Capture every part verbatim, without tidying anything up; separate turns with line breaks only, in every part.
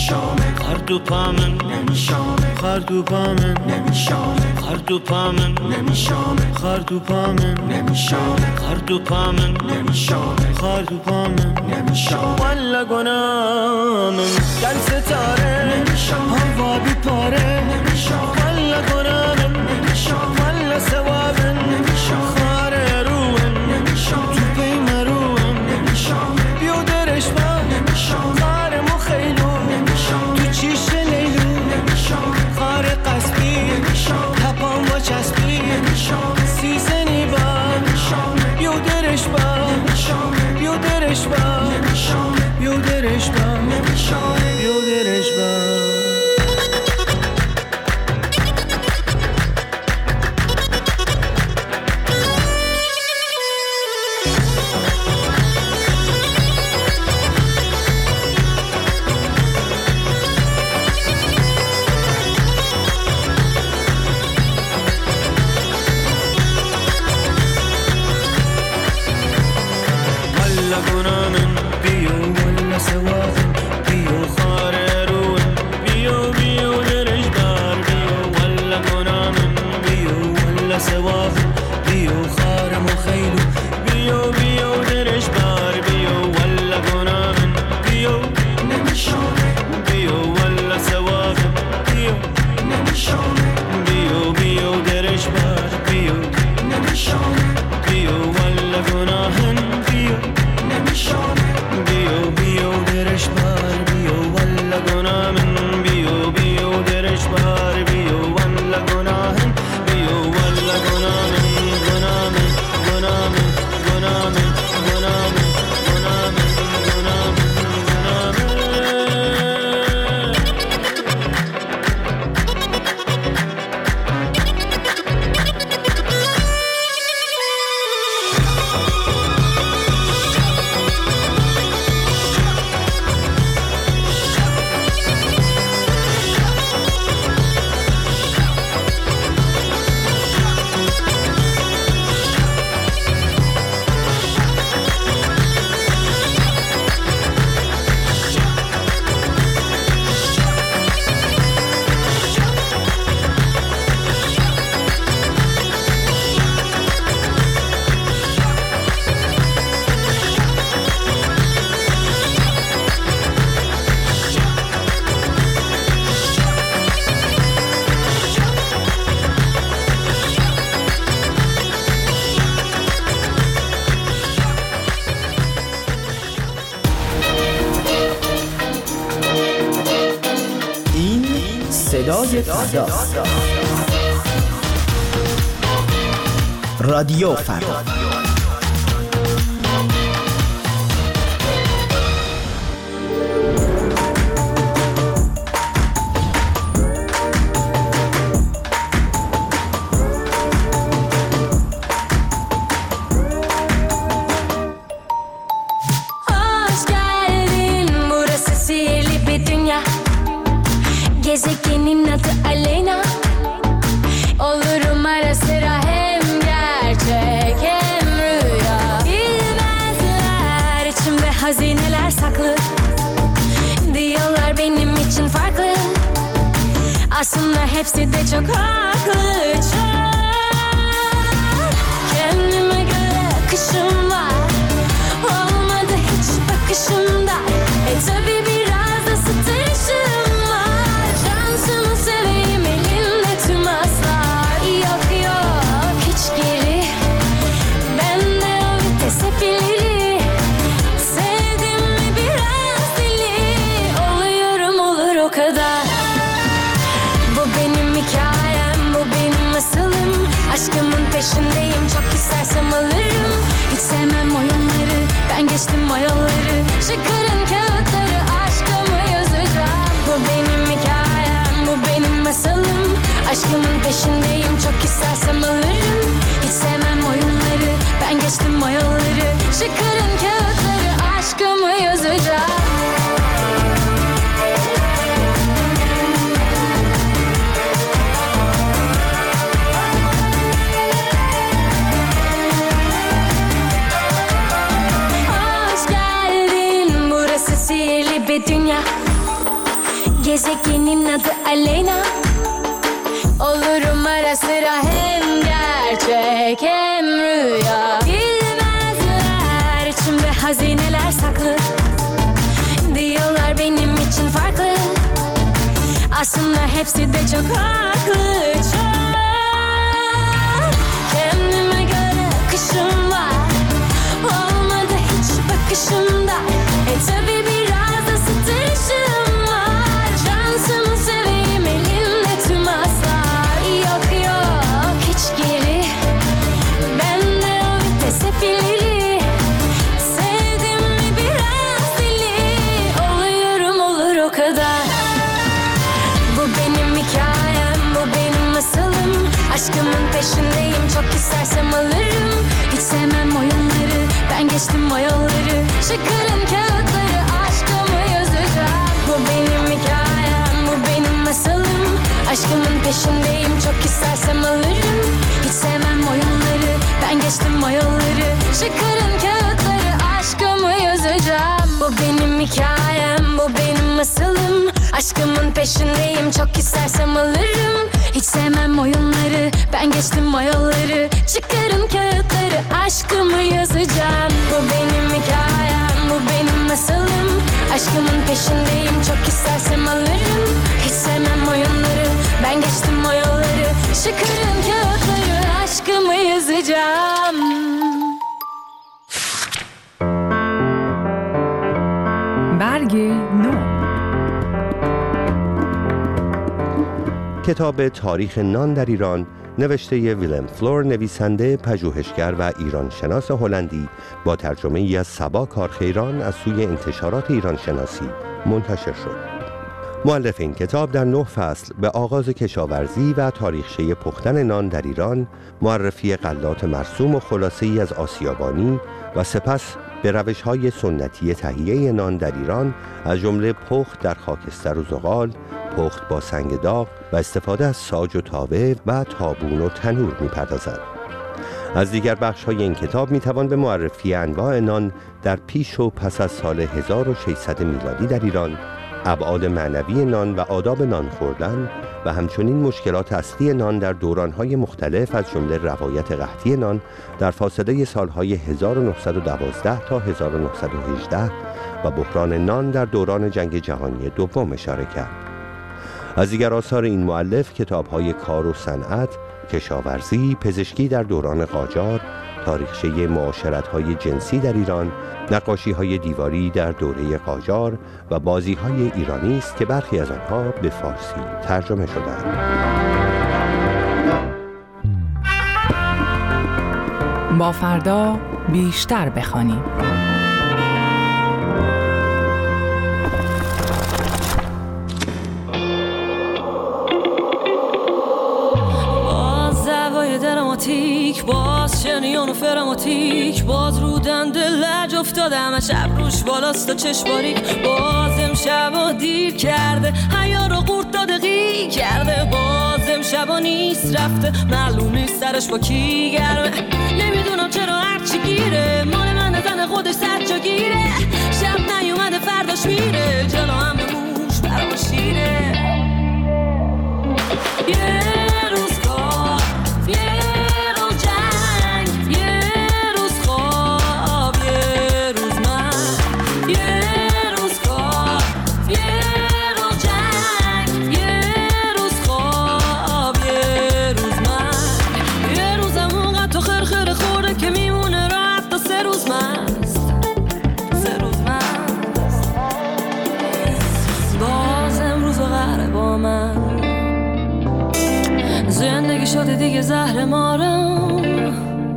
نمیشامه
خردو پامن
نمیشامه
خردو پامن
نمیشامه
خردو پامن
نمیشامه
خردو پامن
نمیشامه
خردو پامن
نمیشامه
خردو پامن
نمیشامه
والا گنامن گل ستاره
نمیشامه
هوا بیپاره
نمیشامه
والا گنامن
نمیشامه
والا ثوابن
نمیشامه
خاره روحن
نمیشامه
تو پیم روحن
نمیشامه
بیودرش با
نمیشامه
خاره مخیلو
نمیشامه
تو چیش لیلو
نمیشامه
خاره قصبی
نمیشامه
تپان با چسبی
نمیشامه
سیزنی با
نمیشامه
بیودرش با
نمیشامه
بیودرش با
نمیشامه
بیودرش با
نمیشامه
بیودرش با گنامن بیو ولا سوادن بیو خاره روین بیو بیو درش بار بیو ولا گنامن بیو ولا سوادن بیو خاره مخیلو بیو بیو درش بار بیو ولا گنامن بیو
نمیشامه
بیو ولا سوادن بیو
نمیشامه
بیو بیو درش بار بیو
نمیشامه
بیو ولا گناهن بیو
نمیشامه
بیو بیو درش بار بیو ولا گناهن بیو بیو درش بار بیو ولا گناهن بیو ولا گناهن گناهن گناهن گناهن گناهن گناهن گناهن
صدای فردا، رادیو فردا.
Gezegenin adı Aleyna. Olurum ara sıra hem gerçek hem rüya. Bilmezler içimde hazineler saklı. Diyorlar benim için farklı. Aslında hepsi de çok haklı. Çok. Kendime göre akışım var. Olmadı hiç bakışımda. E tabi biraz da sıtışım. Şansımı seveyim elimde tüm aslar. Yok yok hiç geri. Bende o vites hep ileri. Sevdim mi biraz deli. Oluyorum olur o kadar. Bu benim hikayem, bu benim masalım. Aşkımın peşindeyim, çok istersem alırım. Hiç sevmem oyunları, ben geçtim o yolları. Çıkarın kağıtları, aşkımı yazacağım. Bu benim hikayem, bu benim masalım. Aşkımın peşindeyim, çok istersem alırım. Hiç sevmem oyunları, ben geçtim o yolları. Çıkarın kağıtları, aşkımı yazacağım. Hoş geldin, burası sihirli bir dünya. gezegenin adı Aleyna. Olurum ara sıra hem gerçek hem rüya. Bilmezler içimde hazineler saklı. Diyorlar benim için farklı. Aslında hepsi de çok haklı, çok. Kendime göre akışım var. Olmadı hiç bakışımda. E tabi biraz da sıtışım var. Şansımı seveyim elimde tüm aslar. Yok yok hiç geri. Bende o vites hep ileri. Sevdim mi biraz deli. Oluyorum olur o kadar. Bu benim hikayem, bu benim masalım. Aşkımın peşindeyim, çok istersem alırım. Hiç sevmem oyunları, ben geçtim o yolları. Çıkarın kağıtları, aşkımı yazacağım. Bu benim hikayem, bu benim masalım. Aşkımın peşindeyim, çok istersem alırım. Hiç sevmem oyunları, ben geçtim o yolları. Çıkarın kağıtları, aşkımı yazacağım. Bu benim hikayem, bu benim masalım. Aşkımın peşindeyim, çok istersem alırım. Hiç sevmem oyunları, ben geçtim o yolları. Çıkarın kağıtları, aşkımı yazacağım. Bu benim hikayem, bu benim masalım. Aşkımın peşindeyim, çok istersem alırım. Hiç sevmem oyunları, ben geçtim o yolları. Çıkarın kağıtları, aşkımı yazacağım.
برگ نو.
کتاب تاریخ نان در ایران نوشته ویلم فلور، نویسنده، پژوهشگر و ایرانشناس هلندی، با ترجمه ای از صبا کارخیران از سوی انتشارات ایرانشناسی منتشر شد. مؤلف این کتاب در نه فصل به آغاز کشاورزی و تاریخچه پختن نان در ایران، معرفی غلات مرسوم و خلاصه‌ای از آسیابانی و سپس به روش‌های سنتی تهیه نان در ایران از جمله پخت در خاکستر و زغال، پخت با سنگ داغ و استفاده از ساج و تاوه و تابون و تنور می‌پردازد. از دیگر بخش‌های این کتاب می‌توان به معرفی انواع نان در پیش و پس از سال هزار و ششصد میلادی در ایران، ابعاد معنوی نان و آداب نان خوردن و همچنین مشکلات اصلی نان در دوران‌های مختلف از جمله روایت قحطی نان در فاصله سال‌های هزار و نهصد و دوازده تا هزار و نهصد و هجده و بحران نان در دوران جنگ جهانی دوم اشاره کرد. از دیگر آثار این مؤلف کتاب‌های کار و صنعت، کشاورزی، پزشکی در دوران قاجار، تاریخچه معاشرت‌های جنسی در ایران، نقاشی‌های دیواری در دوره قاجار و بازی‌های ایرانی است که برخی از آنها به فارسی ترجمه شده‌اند.
با فردا بیشتر بخوانیم.
دراماتیک باز شنیان و فراماتیک باز رو دنده لج افتاده همه شب روش بالاست و چشم باریک باز امشبا دیر کرده حیا رو قورت داده غی کرده باز امشبا نیست رفته معلوم نیست سرش با کی گرمه نمیدونم چرا هرچی گیره مال من زن خودش سر جا گیره شب نیومده فرداش میره جلو هم به موش برام شیره yeah. زندگی شده دیگه زهر مارم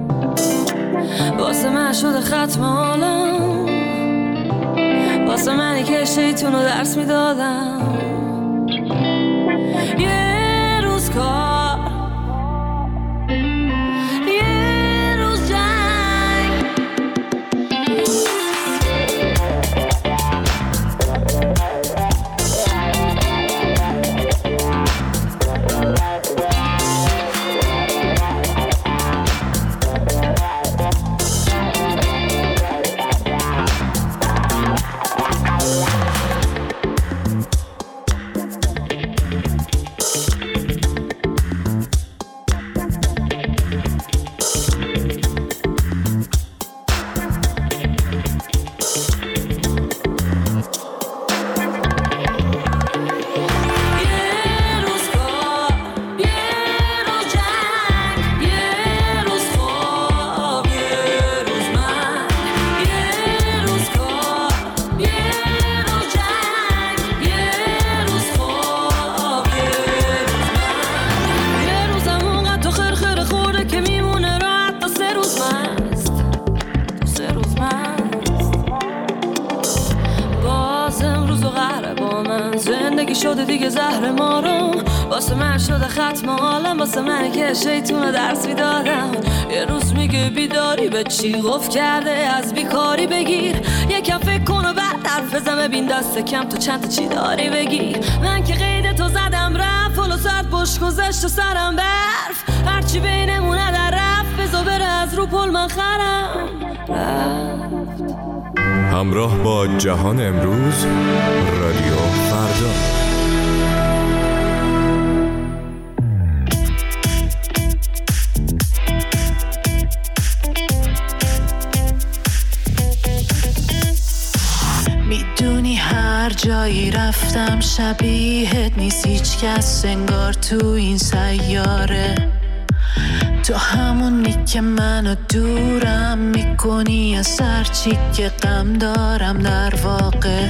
واسه من شده ختم حالم واسه منی که شیطون رو درس میدادم یه روز کار یه روز جنگ
شده دیگه زهر مارم، واسه من شده ختم عالم، واسه من که شیطون درس میدادم. یه روز میگه بیداری به چی قف کرده، از بیکاری بگیر یکم فکر کن و بعد حرف بزن، ببین دست کم تو چند تا چی داری بگیر. من که قید تو زدم رفت، فلو ساعت بش گذشت و سرم برف، هرچی بینمونه در رفت، بزا بره از رو پل من خرم رفت.
همراه با جهان امروز، رادیو فردا.
میدونی هر جایی رفتم شبیهت نیست هیچ کس انگار تو این سیاره. تو همونی که منو دورم میکنی از هرچی که غم دارم در واقع.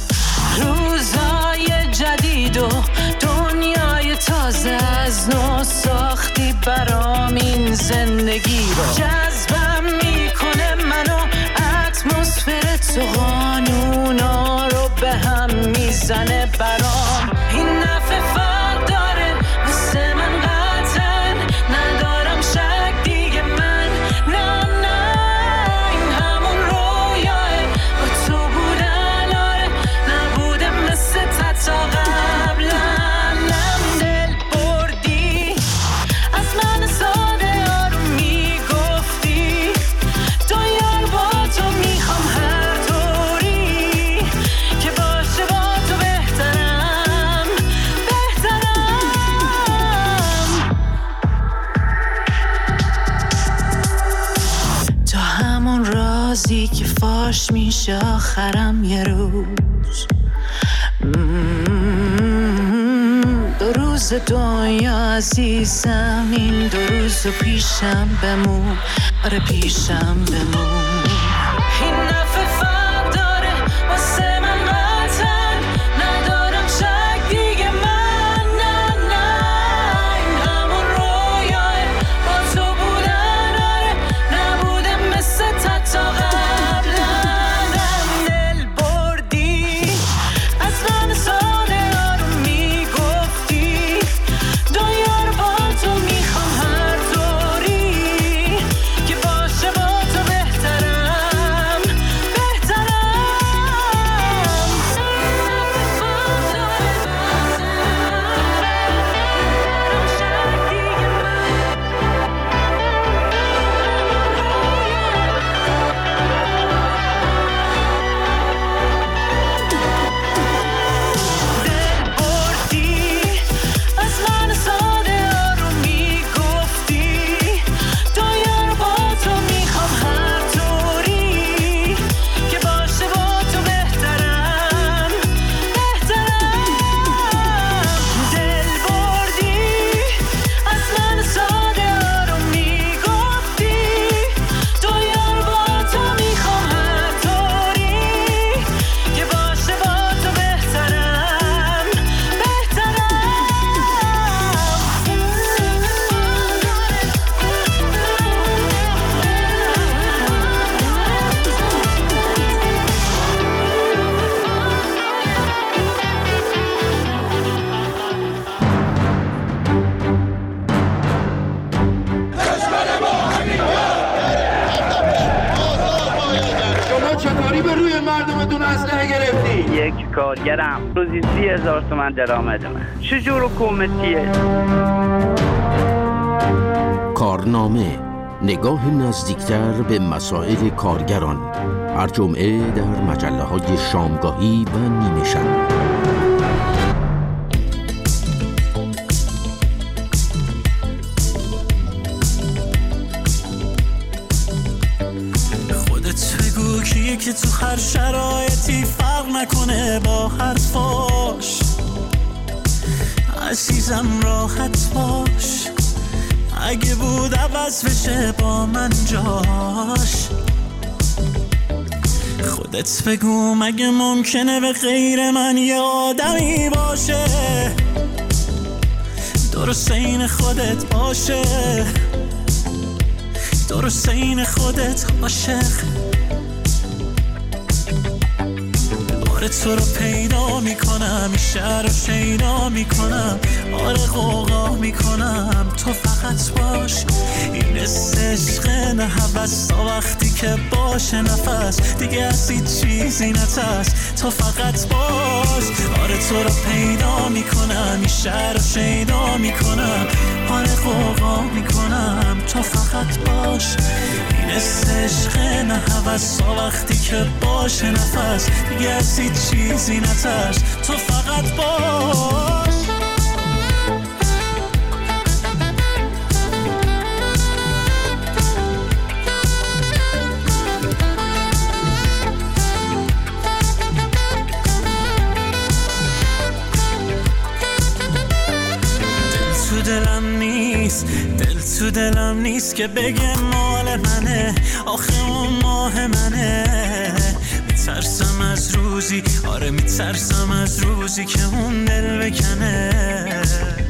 روزای جدید و دنیای تازه از نو ساختی برام این زندگی رو. جذبم میکنه منو اتمسفر تو، قانونا رو به هم میزنه برام. این نفع فرق داره واسه من قطعا، ندارم شک دیگه من، نه نه این همون رویاه با تو بودن، آره نبوده مثل تا قبلم. نم دل بردی از من ساده آروم میگفتی، تو یار با تو میخوام هر طوری که باشه با تو بهترم بهترم. تو همون رازی که فاش میشه آخرم یه روز. دو روز دنیا عزیزم، این دو روز پیشم بمون، آره پیشم بمون. این نفع فرق داره واسه من قطعا، ندارم شک دیگه من، نه نه این همون رویاه با تو بودن، آره نبوده مثل تا قبلم. دل بردی از من ساده آروم میگفتی، دنیا رو با تو میخوام هر طوری که باشه با تو بهترم بهترم. دل بردی از من ساده آروم میگفتی، دنیا رو با تو میخوام هر طوری که باشه با تو بهترم بهترم. دل بردی از من ساده آروم میگفتی، دنیا رو با تو میخوام هر طوری که باشه با تو بهترم بهترم.
شما چطوری به روی مردمتون اسلحه گرفتی؟
یک کارگرم روزی سی هزار تومن درآمد من، چجور حکومتیه؟
کارنامه، نگاه نزدیکتر به مسائل کارگران، هر جمعه در مجله های شامگاهی و نیمه شب.
خودت بگو کیه که تو هر شرایطی فرق نکنه با حرفاش. عزیزم راحت باش، اگه بود عوض بشه با من جاش. خودت بگو مگه ممکنه به غیر من یه آدمی باشه درست این خودت باشه، درست این خودت عاشق.
آره تو رو پیدا میکنم، این شهر رو شیدا میکنم، آره غوغا میکنم، تو فقط باش. این عشق نه هوس تا وقتی که باشه نفس دیگه از هیچ چیزی نترس، تو فقط باش. آره تو رو پیدا میکنم، این شهر رو شیدا میکنم، آره غوغا میکنم، تو فقط باش. این عشق نه هوس تا وقتی که باشه نفس دیگه از هیچ چیزی نترس، تو فقط باش. دلم نیست، دل تو دلم نیست که بگه مال منه، آخه اون ماه منه. میترسم از روزی، آره میترسم از روزی که اون دل بکنه.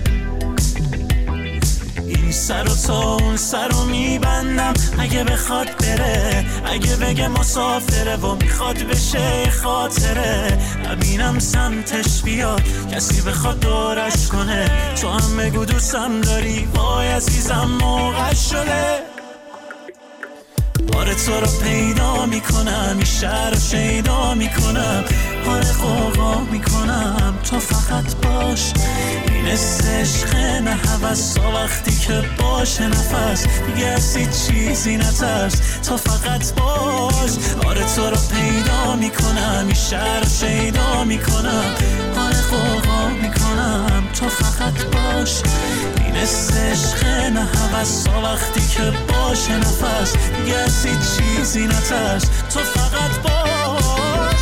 این سر و تا اون سر رو میبندم اگه بخواد بره، اگه بگه مسافره و میخواد بشه خاطره. نبینم سمتش بیاد کسی بخواد دورش کنه، تو هم بگو دوستم داری وای عزیزم موقع شده. آره تو رو پیدا میکنم، این شهر رو شیدا میکنم، آره غوغا میکنم، تو فقط باش. این عشق نه هوس تا وقتی که باشه نفس دیگه از هیچ چیزی نترس، تو فقط باش. آره تو رو پیدا میکنم، این شهر رو شیدا میکنم، آره غوغا میکنم، تو فقط باش. این عشق نه هوس تا وقتی که باشه نفس دیگه از هیچ چیزی نترس، تو فقط باش.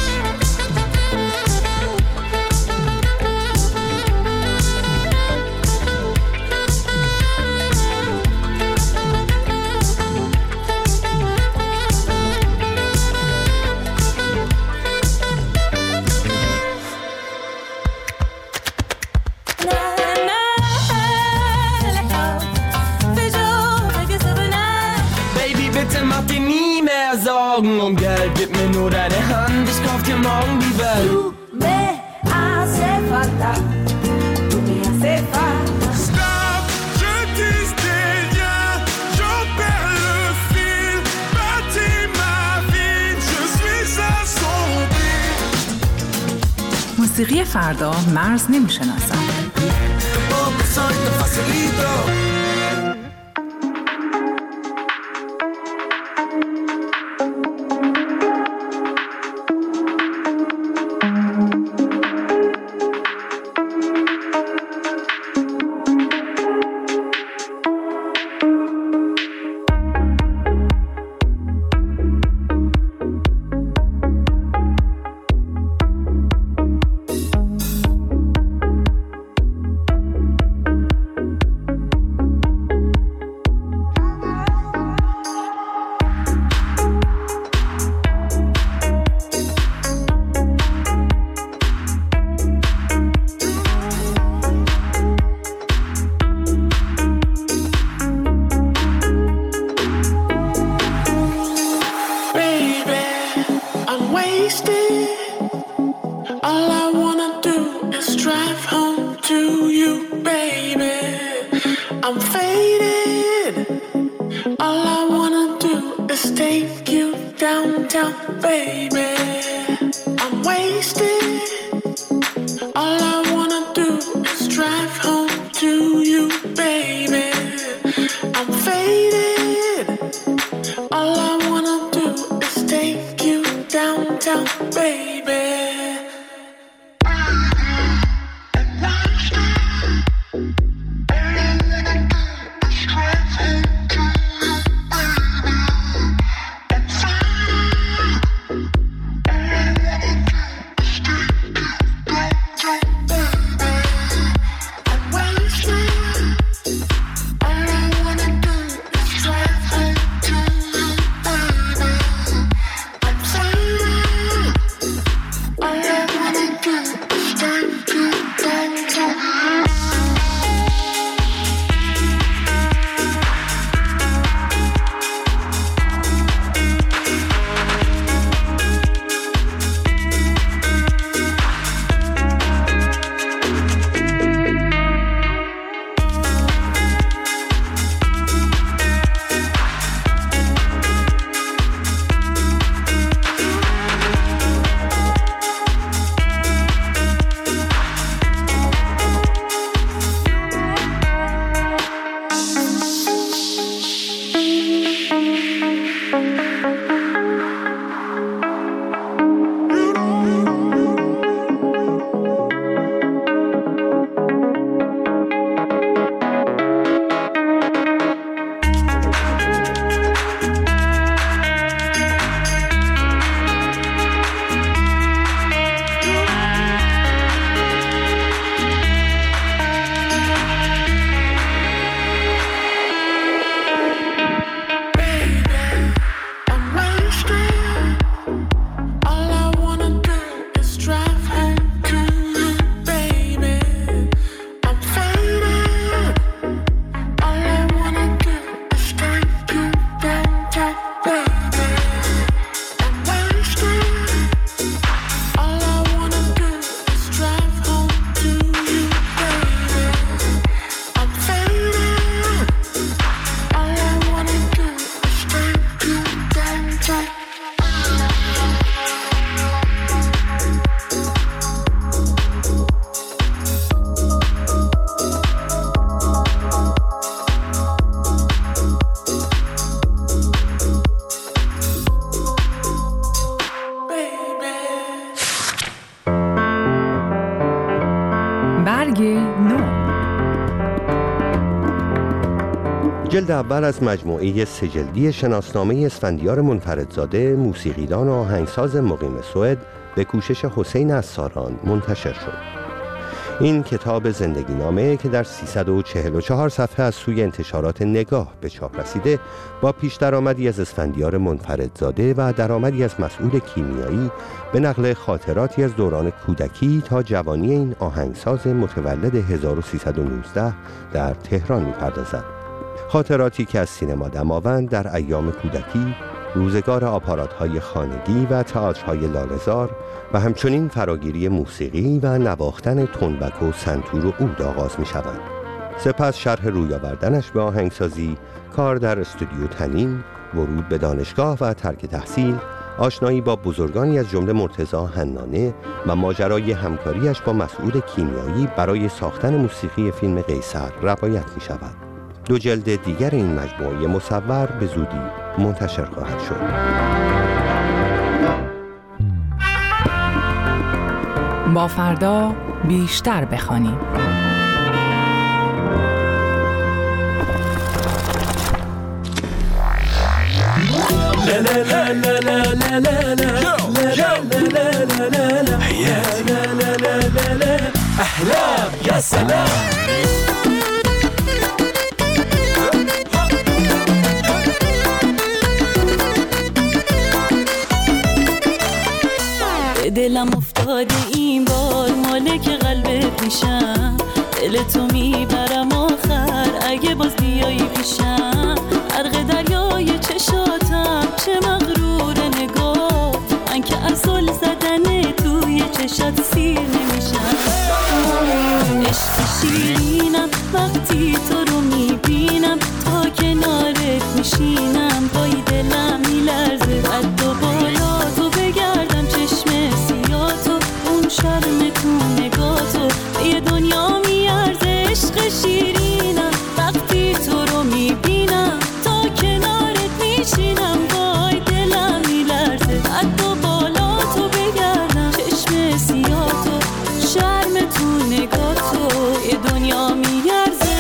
Und Geld, gib mir nur deine Hand, ich kauf dir morgen die Welt.
Tu me hace falta, tu me hace falta.
Stop, je dis rien, j'en perds le fil. Bâtis ma vie, je suis assombri.
موسیقی فردا مرز نمیشناسد.
Poco soy te facilito.
جلد اول از مجموعه سه جلدی شناسنامه اسفندیار منفردزاده، موسیقیدان و آهنگساز مقیم سوئد، به کوشش حسین عصاران منتشر شد. این کتاب زندگی نامه که در سیصد و چهل و چهار صفحه از سوی انتشارات نگاه به چاپ رسیده، با پیش درآمدی از اسفندیار منفردزاده و درآمدی از مسئول کیمیایی به نقل خاطراتی از دوران کودکی تا جوانی این آهنگساز متولد هزار و سیصد و نوزده در تهران می‌پردازد. خاطراتی که از سینما دماوند در ایام کودکی، روزگار آپارات‌های خانگی و تئاترهای لاله‌زار و همچنین فراگیری موسیقی و نواختن تنبک و سنتور و عود آغاز می‌شوند. سپس شرح روی آوردنش به آهنگسازی، کار در استودیو تنین، ورود به دانشگاه و ترک تحصیل، آشنایی با بزرگانی از جمله مرتضی حنانه و ماجرای همکاریش با مسعود کیمیایی برای ساختن موسیقی فیلم قیصر روایت می‌شود. دو جلد دیگر این مجموعه مصور به زودی منتشر خواهد شد.
با فردا بیشتر بخوانیم.
احلام يا سلام
دلم افتاده این بار مالک قلبت میشم، دل تو میبرم آخر اگه باز بیایی پیشم. غرق دریای چشاتم چه مغرور نگاه، من که از زل زدن توی چشات سیر نمیشم. عشق شیرینم وقتی تو رو میبینم، تا کنارت میشینم پای دلم میلرزه. قد و بالا تو بگردم چشم سیاتو، اون شرم تو نگاتو یه دنیا میارزه. عشق شیرینم وقتی تو رو میبینم، تا کنارت میشینم پای دلم میلرزه. قد و بالا تو بگردم چشم سیاتو، شرم تو نگاتو یه دنیا میارزه.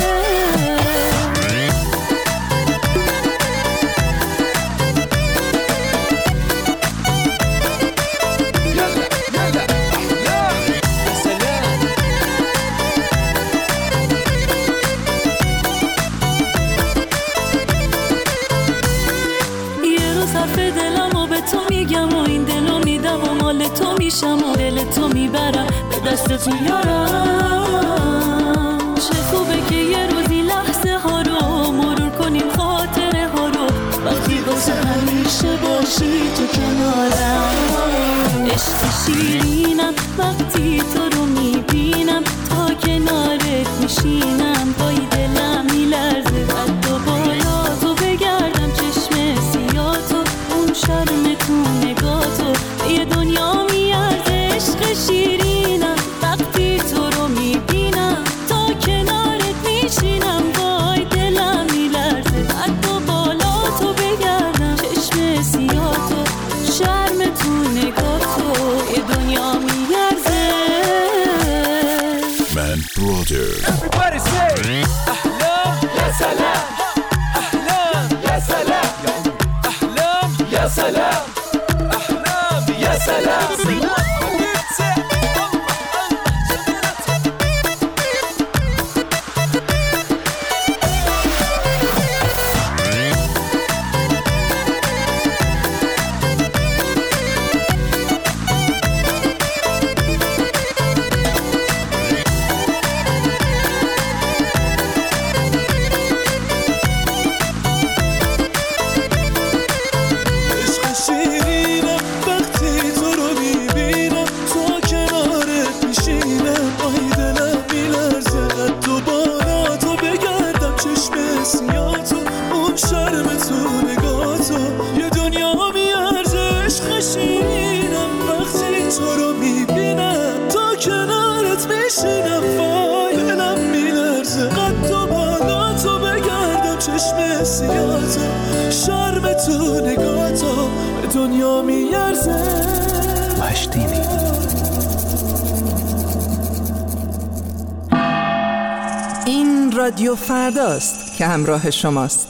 تو میشم و دل تو میبرم به دستت میارم. چه خوبه که یه روزی لحظه ها رو مرور کنیم، خاطره ها رو وقتی واسه همیشه باشی تو کنارم. عشق شیرینم وقتی تو رو میبینم، تا کنارت میشینم پای دلم میلرزه. قد و بالا تو بگردم چشم سیاتو، اون شرم تو نگاتو یه دنیا میارزه. عشق شیرینم وقتی تو رو میبینم، تا کنارت میشینم وای دلم میلرزه. قد و بالا تو بگردم
يا سلام أحلام يا سلام
این رادیو فرداست که همراه شماست.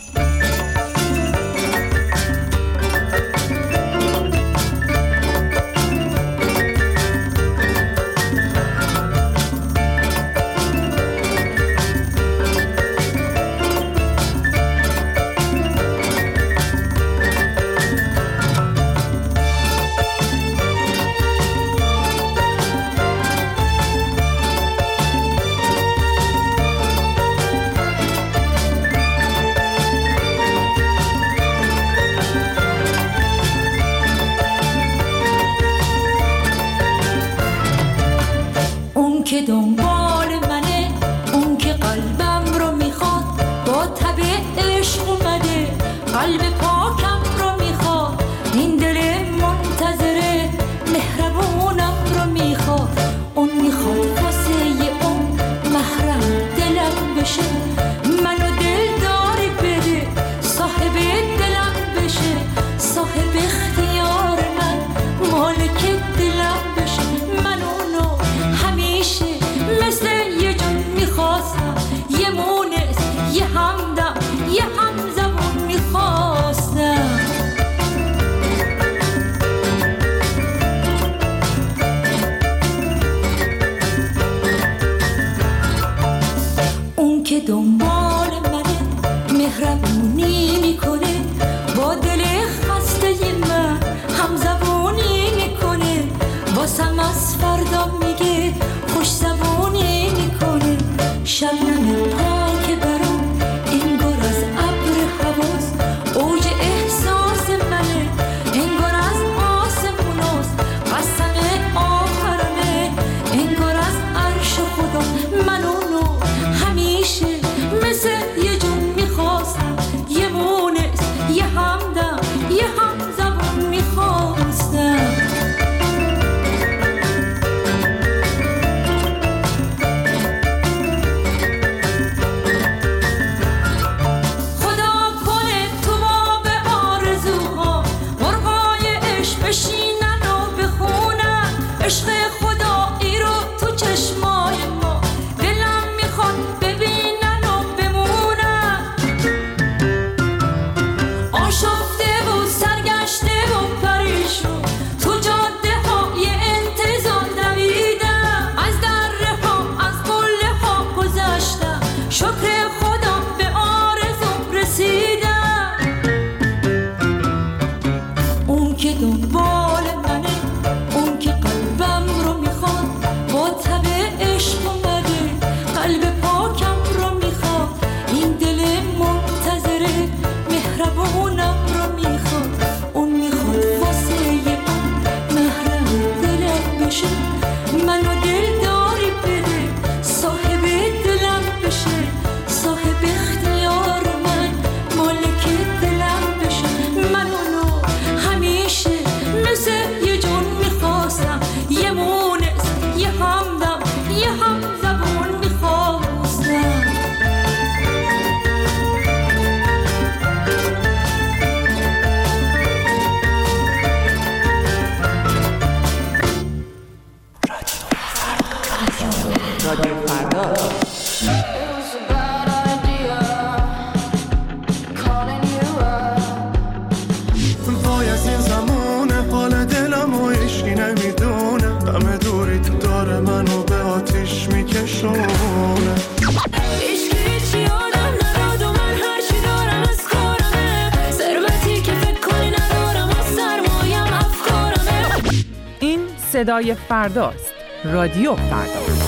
که دنبال منه، اون که قلبم رو میخواد، با تب عشق اومده قلب پاکم رو میخواد، این دل منتظره مهربونم رو میخواد، اون میخواد واسه اون محرم دلم بشه، منو دلداری بده صاحب دلم بشه، صاحب اختیار من مالک دلم بشه، من اونو همیشه مثل یه جون میخواستم، یه مونس یه همدم یه همزبون میخواستم. اون که دنبال منه مهربونی میکنه، با دل خسته من همزبونی میکنه، واسم از فردا میگه خوش زبونی میکنه، شبنم پاک برام انگار از ابر حواس، اوج احساس منه انگار از آسموناست، قسم آخرمه انگار از عرش خدا، من اونو همیشه مثل یه جون میخواستم، یه مونس یه همدم یه همزبون میخواستم. عشق خدایی رو تو چشمای ما، دلم میخواد ببینن و بمونن، آشفته و سرگشته و پریشون تو جاده های انتظار دویدم، از دره ها از قله ها گذشتم، شکر خدا به آرزوم رسیدم. اون که دنبال منه، اون که قلبم رو میخواد، با تب عشق اومده قلب پاکم رو میخواد، این دل منتظره مهربونم رو میخواد، اون میخواد واسه اون محرم دلم بشه، منو دلداری بده صاحب دلم بشه، صاحب اختیار من مالک دلم بشه، من اونو همیشه
نشانه
هیچ هیچی آدم نداد و من هرچی دارم از کارمه ثروتی که فکر کنی ندارم و سرمایم افکارمه.
این صدای فرداست. رادیو فردا.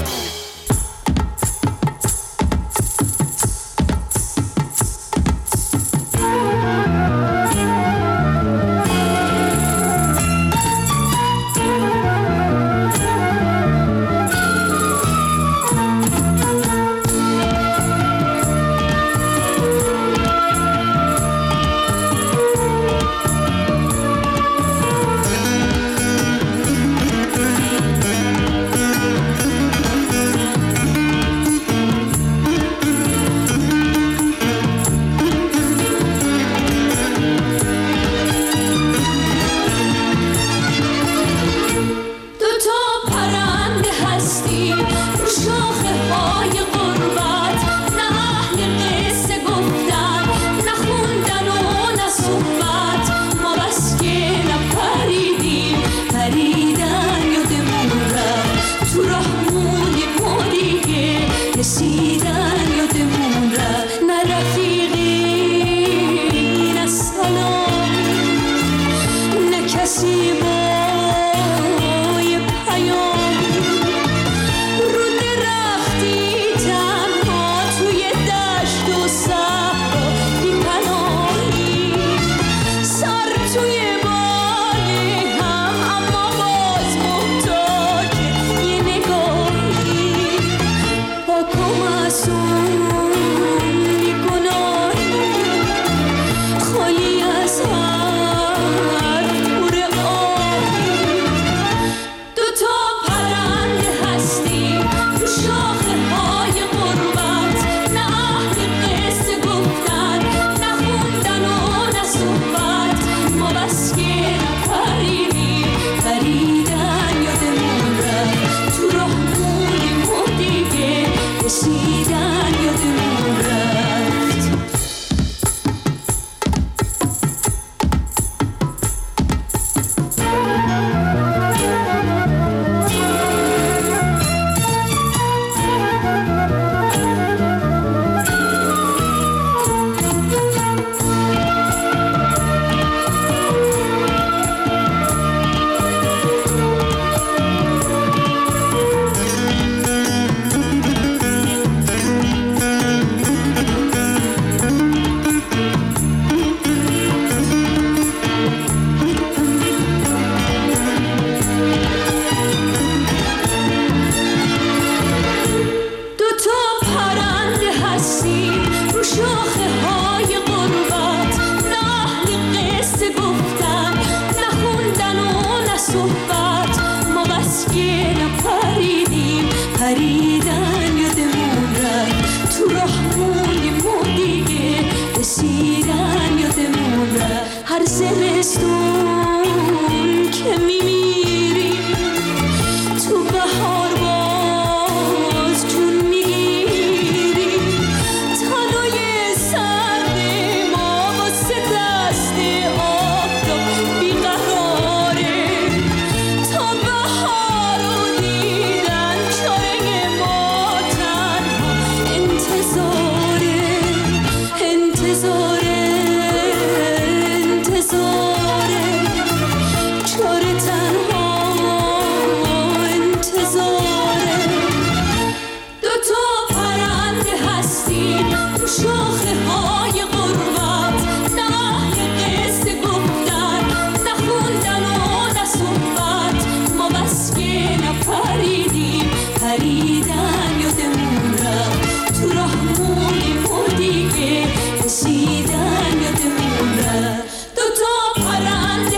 رسیدن یادمون رفت دو تا پرنده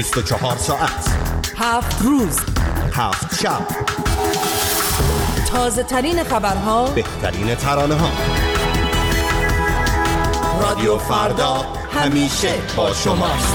بیست و چهار ساعت،
هفت روز،
هفت شب،
تازه ترین خبرها،
بهترین ترانه ها. رادیو فردا همیشه با شماست.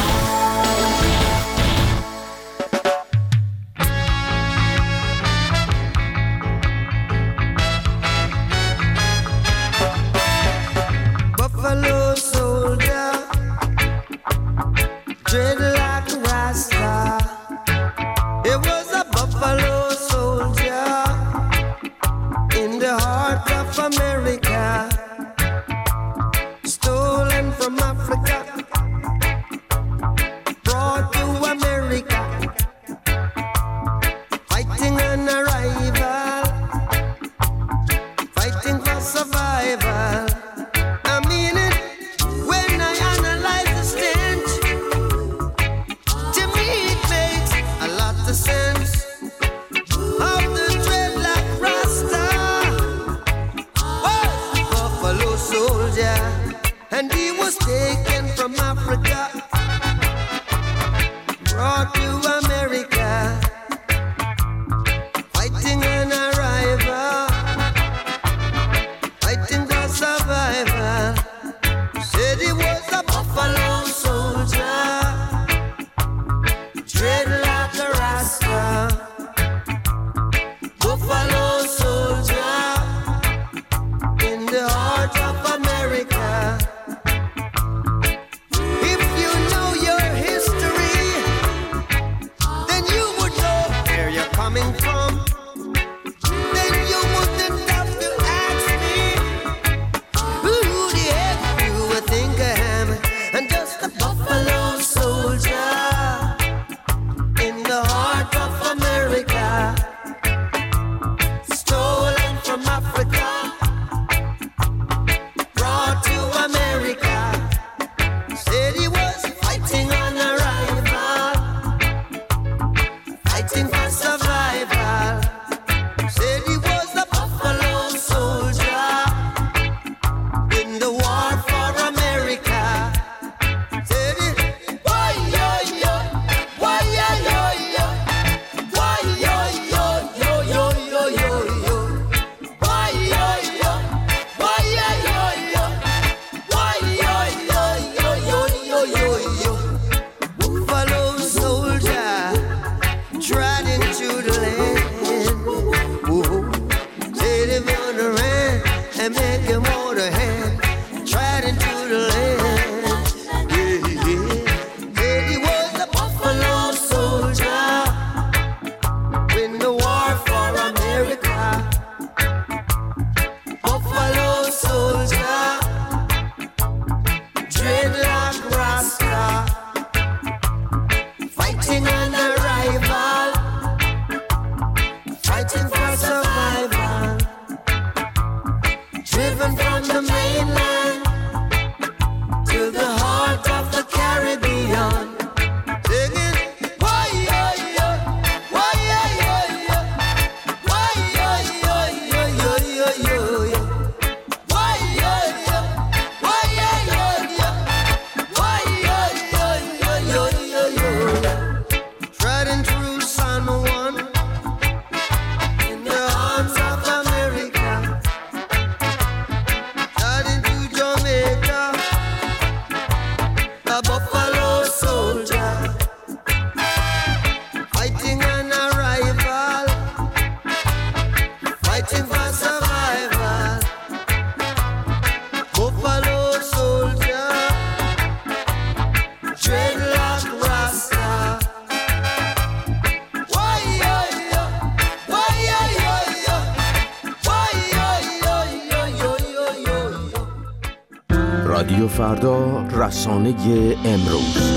رادیو فردا، رسانه امروز.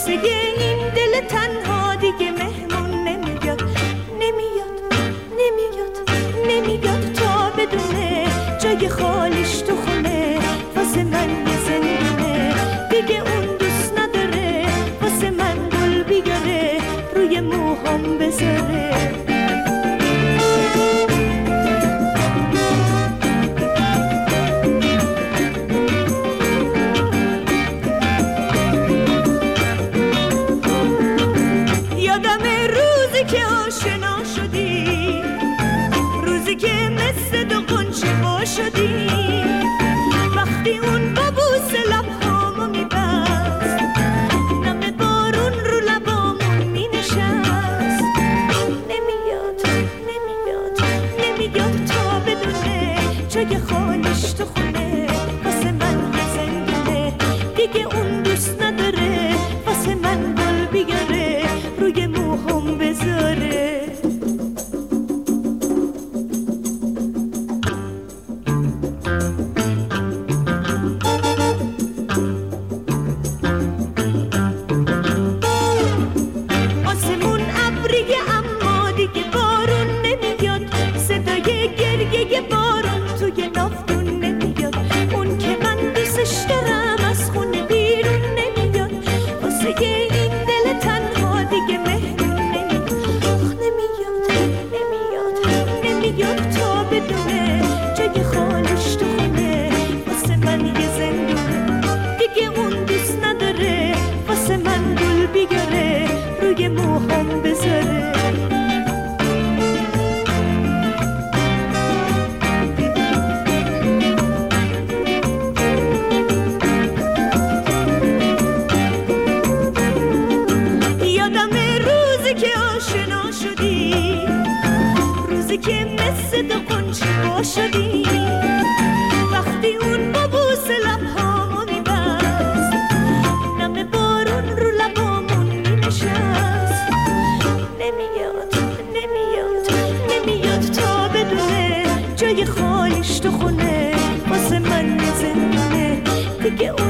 واسه این دل تنها دیگه مهمون نمیاد نمیاد نمیاد نمیاد تا بدونه جای خالیش تو خونه واسه من یه زندونه دیگه اون دوست نداره واسه من گل بیاره روی موهام بذاره شدی وقتی اون با بوس لبهامو میبست نم بارون رو لبامون مینشست نمیاد نمیاد نمیاد تا بدونه جای خالش تو خونه واسه من یه زندونه دیگه اون دوست نداره واسه من گل بیاره روی موهام بذاره شدی وقتی اون با بوس لبهامو میبست نم بارون رو لبامون مینشست نمیاد نمیاد نمیاد تا بدونه جای خالیش تو خونه واسه من زندونه دیگه